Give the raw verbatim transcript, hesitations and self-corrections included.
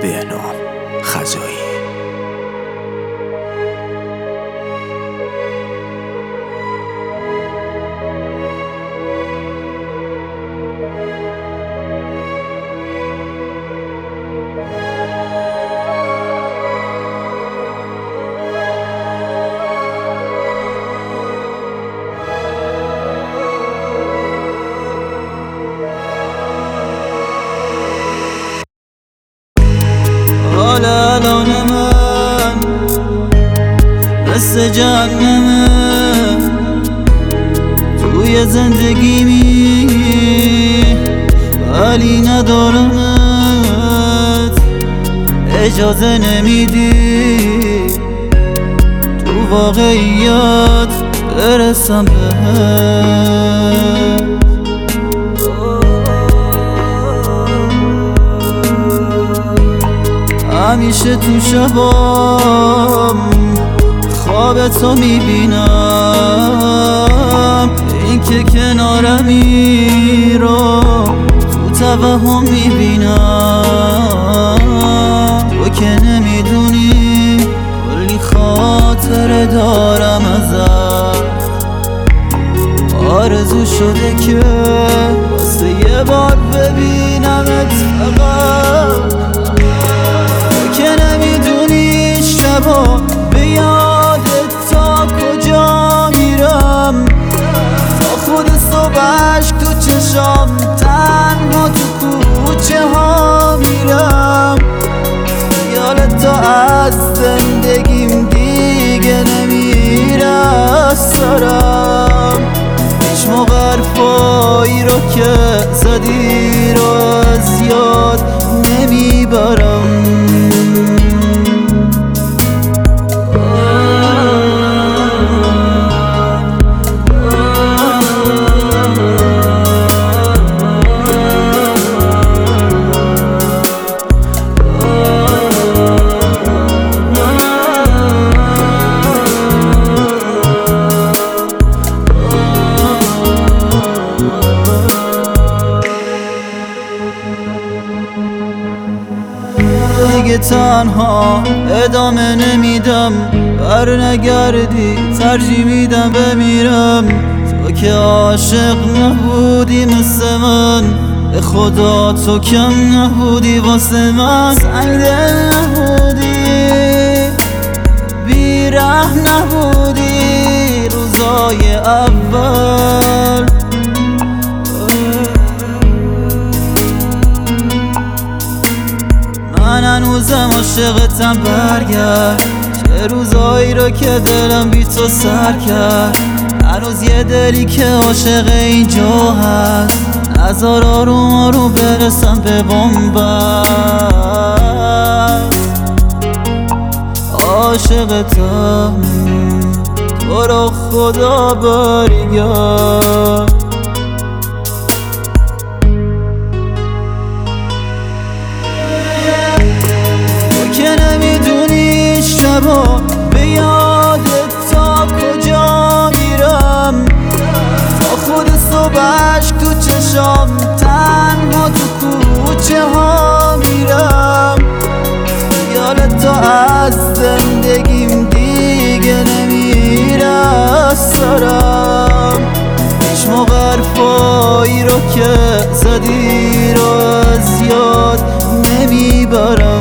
بهنام خزایی. حال الان من مثل جهنمه، توی زندگیمی ولی ندارمت، اجازه نمیدی تو واقعیت برسم بهت. همیشه تو شبام خواب تو میبینم، این که کنارمی رو تو توهم میبینم. تو که نمیدونی کلی خاطره دارم ازت، آرزو شده که واسه یه بار ببینمت فقط. شبا به یادت تا کجا میرم، تا خود صبحش تو چشام تنها تو کوچه ها میرم. خیالت تا از زندگیم دیگه نمیره از سرم، هیچ موقع حرفایی رو که زدی رو از یاد نمیبرم. دیگه تنها ادامه نمیدم، بر نگردی ترجیح میدم بمیرم. تو که عاشق نبودی مثل من، به خدا تو کم نبودی واسه من. سنگدل نبودی، بیرحم نبودی روزای اول. من هنوزم عاشقتم، برگرد. چه روزایی رو که دلم بی تو سر کرد، هنوز یه دلی که عاشق اینجا هست. نذار آروم آروم برسم به بن‌بست. عاشقتم تو رو خدا برگرد. شبا به یادت تا کجا میرم، تا خود صبحش تو چشام تنها تو کوچه ها میرم. خیالت تا از زندگیم دیگه نمیره از سرم، هیچ موقع حرفایی رو که زدی رو از یاد نمیبرم.